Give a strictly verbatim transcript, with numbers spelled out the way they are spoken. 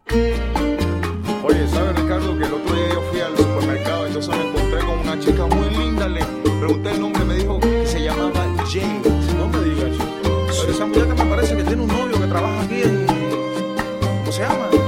Oye, ¿sabes, Ricardo? Que el otro día yo fui al supermercado, entonces me encontré con una chica muy linda. Le pregunté el nombre, me dijo que se llamaba Jade. No me digas. Pero esa muchacha me parece que tiene un novio que trabaja aquí en... ¿Cómo se llama?